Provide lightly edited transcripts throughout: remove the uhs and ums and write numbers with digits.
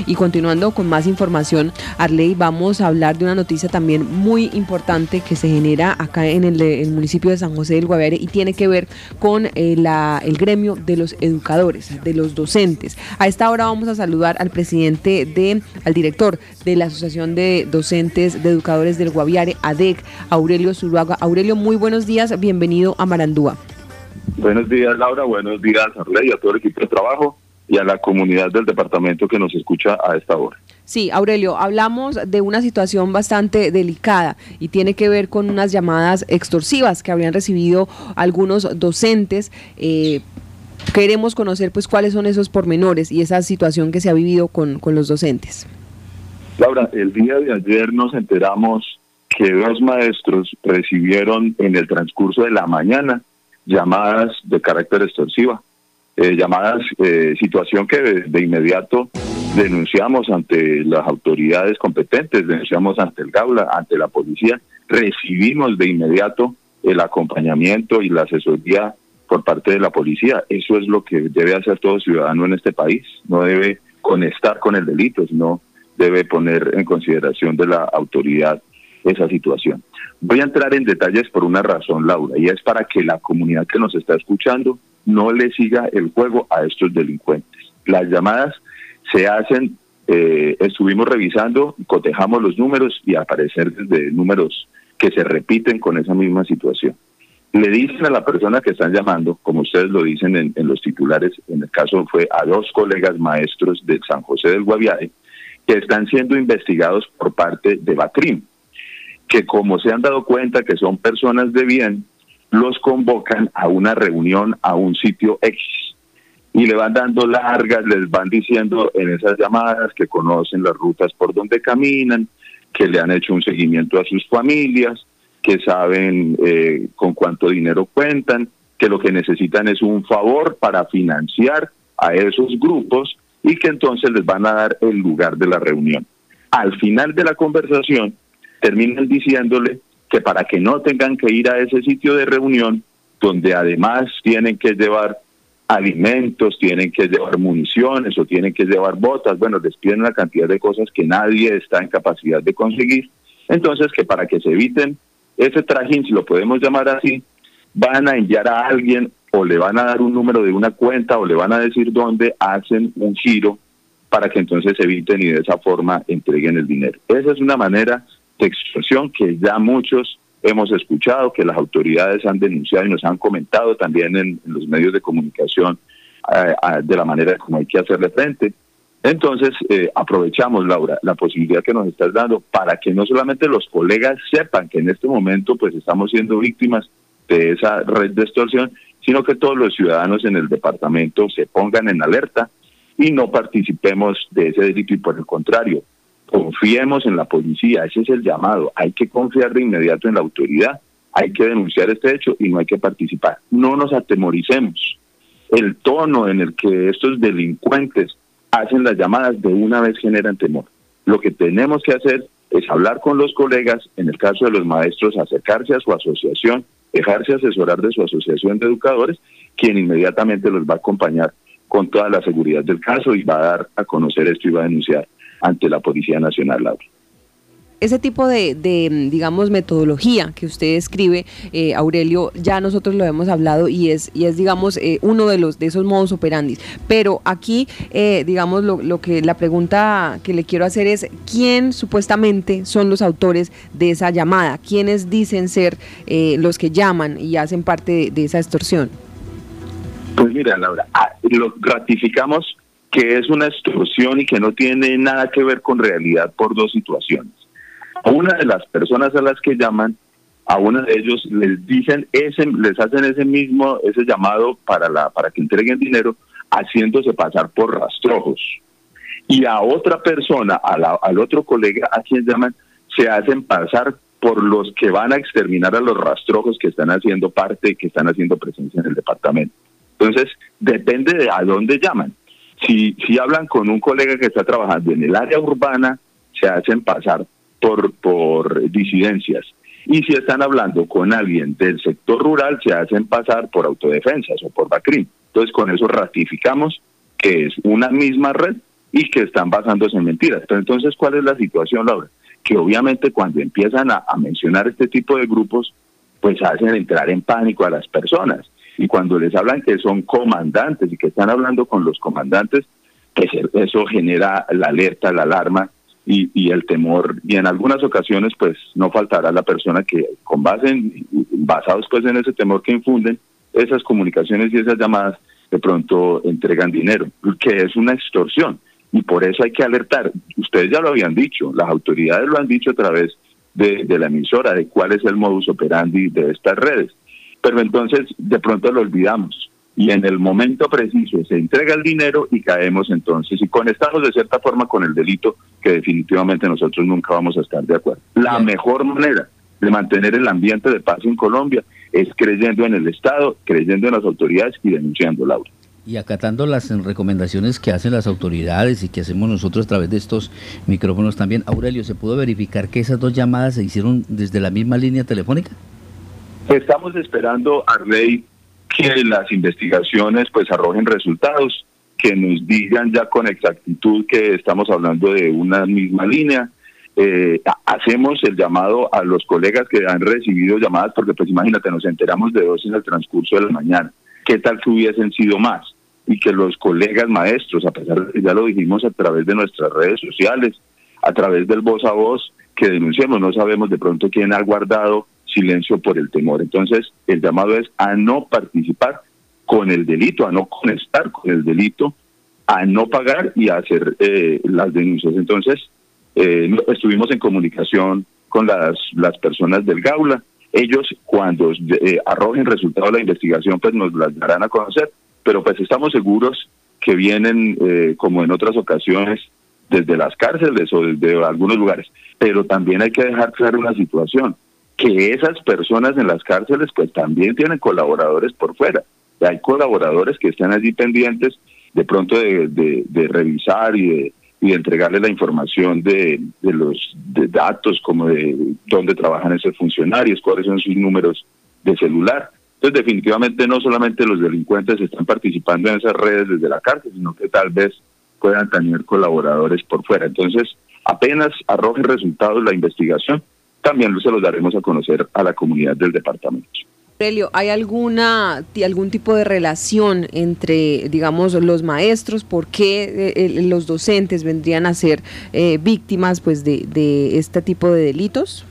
Y continuando con más información, Arley, vamos a hablar de una noticia también muy importante que se genera acá en el municipio de San José del Guaviare y tiene que ver con el gremio de los educadores, de los docentes. A esta hora vamos a saludar al al director de la Asociación de Docentes de Educadores del Guaviare, ADEG, Aurelio Zuluaga. Aurelio, muy buenos días, bienvenido a Marandúa. Buenos días, Laura, buenos días, Arley, a todo el equipo de trabajo y a la comunidad del departamento que nos escucha a esta hora. Sí, Aurelio, hablamos de una situación bastante delicada y tiene que ver con unas llamadas extorsivas que habrían recibido algunos docentes. Queremos conocer pues cuáles son esos pormenores y esa situación que se ha vivido con los docentes. Laura, el día de ayer nos enteramos que 2 maestros recibieron en el transcurso de la mañana llamadas de carácter extorsiva, situación que de inmediato denunciamos ante las autoridades competentes, denunciamos ante el Gaula, ante la policía, recibimos de inmediato el acompañamiento y la asesoría por parte de la policía. Eso es lo que debe hacer todo ciudadano en este país, no debe conectar con el delito, sino debe poner en consideración de la autoridad esa situación. Voy a entrar en detalles por una razón, Laura, y es para que la comunidad que nos está escuchando no le siga el juego a estos delincuentes. Las llamadas se hacen, estuvimos revisando, cotejamos los números y aparecen desde números que se repiten con esa misma situación. Le dicen a la persona que están llamando, como ustedes lo dicen en los titulares, en el caso fue a 2 colegas maestros de San José del Guaviare, que están siendo investigados por parte de BACRIM, que como se han dado cuenta que son personas de bien, los convocan a una reunión a un sitio X y le van dando largas, les van diciendo en esas llamadas que conocen las rutas por donde caminan, que le han hecho un seguimiento a sus familias, que saben con cuánto dinero cuentan, que lo que necesitan es un favor para financiar a esos grupos y que entonces les van a dar el lugar de la reunión. Al final de la conversación, terminan diciéndole que para que no tengan que ir a ese sitio de reunión, donde además tienen que llevar alimentos, tienen que llevar municiones o tienen que llevar botas, bueno, les piden una cantidad de cosas que nadie está en capacidad de conseguir. Entonces, que para que se eviten ese trajín, si lo podemos llamar así, van a enviar a alguien o le van a dar un número de una cuenta o le van a decir dónde hacen un giro para que entonces eviten y de esa forma entreguen el dinero. Esa es una manera de extorsión que ya muchos hemos escuchado, que las autoridades han denunciado y nos han comentado también en los medios de comunicación de la manera como hay que hacerle frente. Entonces, aprovechamos, Laura, la posibilidad que nos estás dando para que no solamente los colegas sepan que en este momento pues estamos siendo víctimas de esa red de extorsión, sino que todos los ciudadanos en el departamento se pongan en alerta y no participemos de ese delito y por el contrario, confiemos en la policía, ese es el llamado, hay que confiar de inmediato en la autoridad, hay que denunciar este hecho y no hay que participar. No nos atemoricemos. El tono en el que estos delincuentes hacen las llamadas de una vez generan temor. Lo que tenemos que hacer es hablar con los colegas, en el caso de los maestros, acercarse a su asociación, dejarse asesorar de su asociación de educadores, quien inmediatamente los va a acompañar con toda la seguridad del caso y va a dar a conocer esto y va a denunciar ante la Policía Nacional, Laura. Ese tipo de digamos, metodología que usted describe, Aurelio, ya nosotros lo hemos hablado y es digamos, uno de esos modus operandi. Pero aquí, digamos, la pregunta que le quiero hacer es, ¿quién supuestamente son los autores de esa llamada? ¿Quiénes dicen ser los que llaman y hacen parte de esa extorsión? Pues mira, Laura, lo ratificamos que es una extorsión y que no tiene nada que ver con realidad por 2 situaciones. A una de las personas a las que llaman, a uno de ellos les dicen les hacen ese llamado para que entreguen dinero, haciéndose pasar por rastrojos. Y a otra persona, al otro colega a quien llaman, se hacen pasar por los que van a exterminar a los rastrojos que están haciendo parte, que están haciendo presencia en el departamento. Entonces, depende de a dónde llaman. Si hablan con un colega que está trabajando en el área urbana, se hacen pasar por disidencias. Y si están hablando con alguien del sector rural, se hacen pasar por autodefensas o por BACRIM. Entonces, con eso ratificamos que es una misma red y que están basándose en mentiras. Pero entonces, ¿cuál es la situación, Laura? Que obviamente cuando empiezan a mencionar este tipo de grupos, pues hacen entrar en pánico a las personas. Y cuando les hablan que son comandantes y que están hablando con los comandantes, pues eso genera la alerta, la alarma y el temor. Y en algunas ocasiones, pues no faltará la persona que basados pues en ese temor que infunden, esas comunicaciones y esas llamadas de pronto entregan dinero, que es una extorsión. Y por eso hay que alertar. Ustedes ya lo habían dicho, las autoridades lo han dicho a través de la emisora, de cuál es el modus operandi de estas redes. Pero entonces de pronto lo olvidamos. Y en el momento preciso se entrega el dinero y caemos entonces. Y conectamos de cierta forma con el delito que definitivamente nosotros nunca vamos a estar de acuerdo. La mejor manera de mantener el ambiente de paz en Colombia es creyendo en el Estado, creyendo en las autoridades y denunciando, Laura. Y acatando las recomendaciones que hacen las autoridades y que hacemos nosotros a través de estos micrófonos también. Aurelio, ¿se pudo verificar que esas dos llamadas se hicieron desde la misma línea telefónica? Estamos esperando, Arley, que las investigaciones pues arrojen resultados, que nos digan ya con exactitud que estamos hablando de una misma línea. Hacemos el llamado a los colegas que han recibido llamadas, porque pues imagínate, nos enteramos de 2 en el transcurso de la mañana. ¿Qué tal que hubiesen sido más? Y que los colegas maestros, a pesar de que ya lo dijimos a través de nuestras redes sociales, a través del voz a voz, que denunciemos, no sabemos de pronto quién ha guardado silencio por el temor. Entonces, el llamado es a no participar con el delito, a no conectar con el delito, a no pagar y a hacer las denuncias. Entonces, estuvimos en comunicación con las personas del Gaula. Ellos, cuando arrojen resultados de la investigación, pues nos las darán a conocer, pero pues estamos seguros que vienen, como en otras ocasiones, desde las cárceles o desde algunos lugares. Pero también hay que dejar clara una situación, que esas personas en las cárceles pues también tienen colaboradores por fuera. Hay colaboradores que están allí pendientes de pronto de revisar y de entregarle la información de los datos, como de dónde trabajan esos funcionarios, cuáles son sus números de celular. Entonces, definitivamente no solamente los delincuentes están participando en esas redes desde la cárcel, sino que tal vez puedan tener colaboradores por fuera. Entonces, apenas arroje resultados la investigación, también se los daremos a conocer a la comunidad del departamento. Aurelio, ¿hay algún tipo de relación entre, digamos, los maestros? ¿Por qué los docentes vendrían a ser víctimas pues de este tipo de delitos?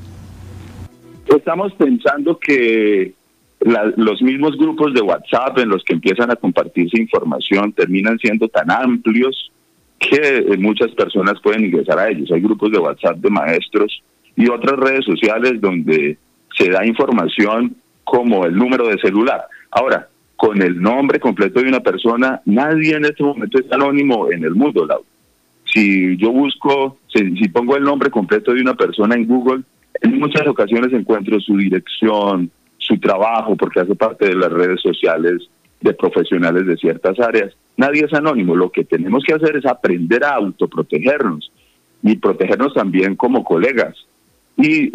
Estamos pensando que los mismos grupos de WhatsApp en los que empiezan a compartirse información terminan siendo tan amplios que muchas personas pueden ingresar a ellos. Hay grupos de WhatsApp de maestros y otras redes sociales donde se da información como el número de celular. Ahora, con el nombre completo de una persona, nadie en este momento es anónimo en el mundo, Laura. Si yo busco, si pongo el nombre completo de una persona en Google, en muchas ocasiones encuentro su dirección, su trabajo, porque hace parte de las redes sociales de profesionales de ciertas áreas. Nadie es anónimo. Lo que tenemos que hacer es aprender a autoprotegernos y protegernos también como colegas. Y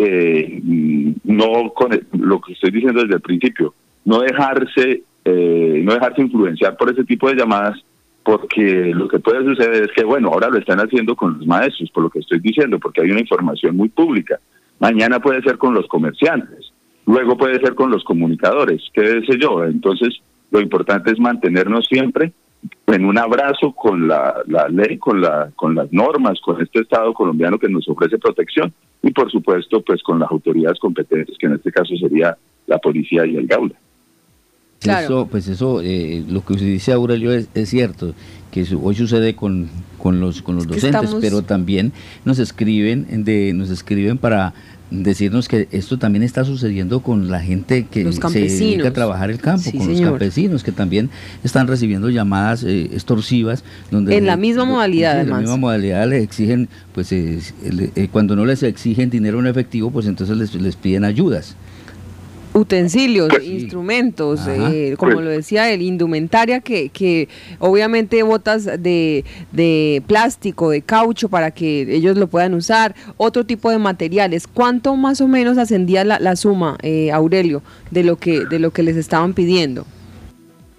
no con lo que estoy diciendo desde el principio, no dejarse influenciar por ese tipo de llamadas, porque lo que puede suceder es que, bueno, ahora lo están haciendo con los maestros, por lo que estoy diciendo, porque hay una información muy pública. Mañana puede ser con los comerciantes, luego puede ser con los comunicadores, qué sé yo. Entonces, lo importante es mantenernos siempre en un abrazo con la ley, con las normas, con este Estado colombiano que nos ofrece protección y, por supuesto, pues con las autoridades competentes, que en este caso sería la policía y el Gaula. Claro. Eso, lo que usted dice, Aurelio, es cierto, que hoy sucede con los docentes, pero también nos escriben para decirnos que esto también está sucediendo con la gente que se dedica a trabajar el campo, con los campesinos, que también están recibiendo llamadas extorsivas, donde en la misma modalidad, además. En la misma modalidad les exigen, pues cuando no les exigen dinero en efectivo, pues entonces les piden ayudas. Utensilios, instrumentos, como lo decía él, indumentaria que obviamente botas de plástico, de caucho para que ellos lo puedan usar, otro tipo de materiales. ¿Cuánto más o menos ascendía la suma, Aurelio, de lo que les estaban pidiendo?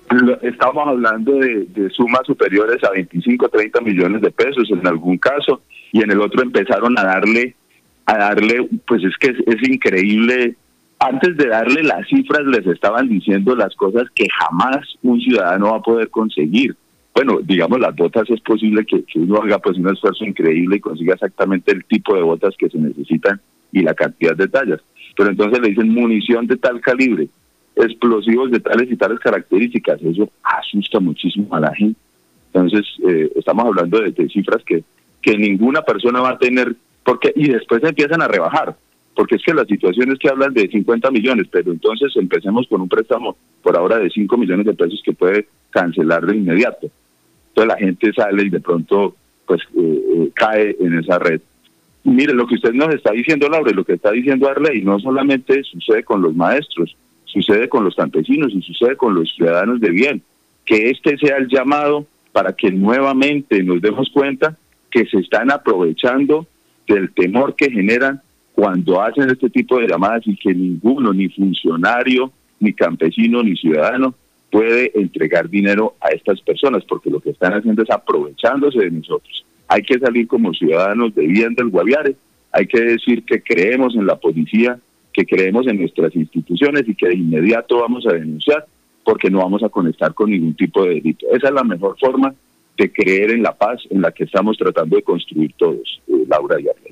Estamos hablando de sumas superiores a 25, 30 millones de pesos en algún caso, y en el otro empezaron a darle, pues es que es increíble. Antes de darle las cifras les estaban diciendo las cosas que jamás un ciudadano va a poder conseguir. Bueno, digamos, las botas es posible que uno haga pues un esfuerzo increíble y consiga exactamente el tipo de botas que se necesitan y la cantidad de tallas. Pero entonces le dicen munición de tal calibre, explosivos de tales y tales características. Eso asusta muchísimo a la gente. Entonces, estamos hablando de cifras que ninguna persona va a tener, y después empiezan a rebajar. Porque es que las situaciones que hablan de 50 millones, pero entonces empecemos con un préstamo por ahora de 5 millones de pesos que puede cancelar de inmediato. Entonces la gente sale y de pronto pues cae en esa red. Y mire, lo que usted nos está diciendo, Laura, y lo que está diciendo Arley, no solamente sucede con los maestros, sucede con los campesinos y sucede con los ciudadanos de bien. Que este sea el llamado para que nuevamente nos demos cuenta que se están aprovechando del temor que generan cuando hacen este tipo de llamadas, y que ninguno, ni funcionario, ni campesino, ni ciudadano puede entregar dinero a estas personas, porque lo que están haciendo es aprovechándose de nosotros. Hay que salir como ciudadanos de bien del Guaviare, hay que decir que creemos en la policía, que creemos en nuestras instituciones y que de inmediato vamos a denunciar, porque no vamos a conectar con ningún tipo de delito. Esa es la mejor forma de creer en la paz en la que estamos tratando de construir todos, Laura y Arley.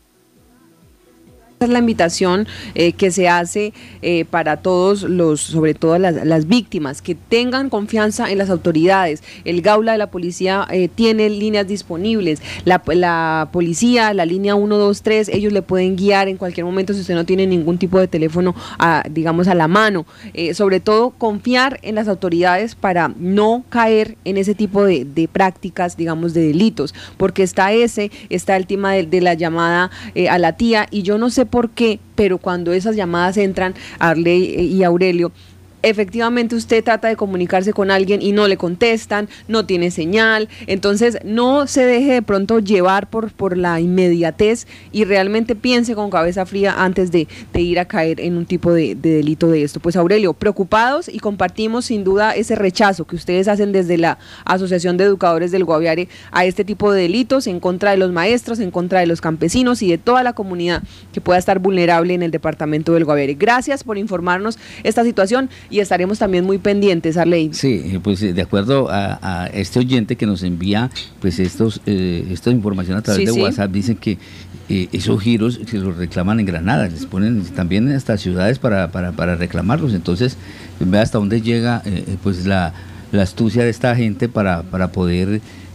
Es la invitación que se hace para todos sobre todo las víctimas, que tengan confianza en las autoridades. El Gaula de la policía tiene líneas disponibles, la policía, la línea 123, ellos le pueden guiar en cualquier momento si usted no tiene ningún tipo de teléfono digamos a la mano. Sobre todo confiar en las autoridades para no caer en ese tipo de prácticas, digamos, de delitos, porque está el tema de la llamada a la tía, y yo no sé por qué, pero cuando esas llamadas entran, Arley y Aurelio, efectivamente usted trata de comunicarse con alguien y no le contestan, no tiene señal. Entonces no se deje de pronto llevar por la inmediatez y realmente piense con cabeza fría antes de ir a caer en un tipo de delito de esto. Pues Aurelio, preocupados, y compartimos sin duda ese rechazo que ustedes hacen desde la Asociación de Educadores del Guaviare a este tipo de delitos, en contra de los maestros, en contra de los campesinos y de toda la comunidad que pueda estar vulnerable en el departamento del Guaviare. Gracias por informarnos esta situación, y estaremos también muy pendientes, Arley. Sí, pues de acuerdo a este oyente que nos envía pues esta información a través de WhatsApp, dicen que esos giros se los reclaman en Granada, les ponen también hasta ciudades para reclamarlos. Entonces vea hasta dónde llega pues la astucia de esta gente para poder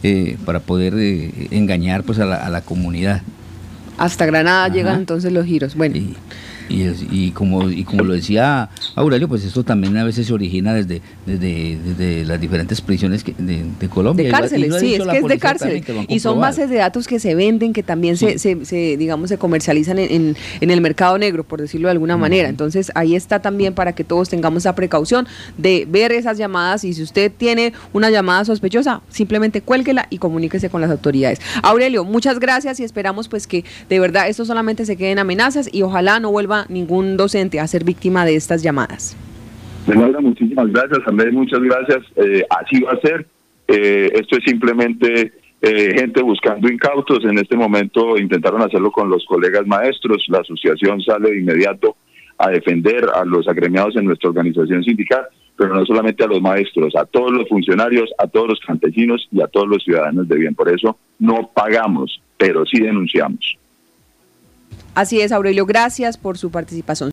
engañar pues a la comunidad. Hasta Granada llegan entonces los giros. Bueno. Y como lo decía Aurelio, pues esto también a veces se origina desde las diferentes prisiones de Colombia. De cárceles, sí, es que es de cárceles. Y son bases de datos que se venden, que también se comercializan en el mercado negro, por decirlo de alguna manera. Entonces ahí está también para que todos tengamos esa precaución de ver esas llamadas, y si usted tiene una llamada sospechosa, simplemente cuélguela y comuníquese con las autoridades. Aurelio, muchas gracias, y esperamos pues que de verdad esto solamente se queden amenazas y ojalá no vuelva ningún docente a ser víctima de estas llamadas. Laura, muchísimas gracias. Andrés, muchas gracias. Así va a ser. Esto es simplemente gente buscando incautos. En este momento intentaron hacerlo con los colegas maestros. La asociación sale de inmediato a defender a los agremiados en nuestra organización sindical, pero no solamente a los maestros, a todos los funcionarios, a todos los campesinos y a todos los ciudadanos de bien. Por eso no pagamos, pero sí denunciamos. Así es, Aurelio, gracias por su participación.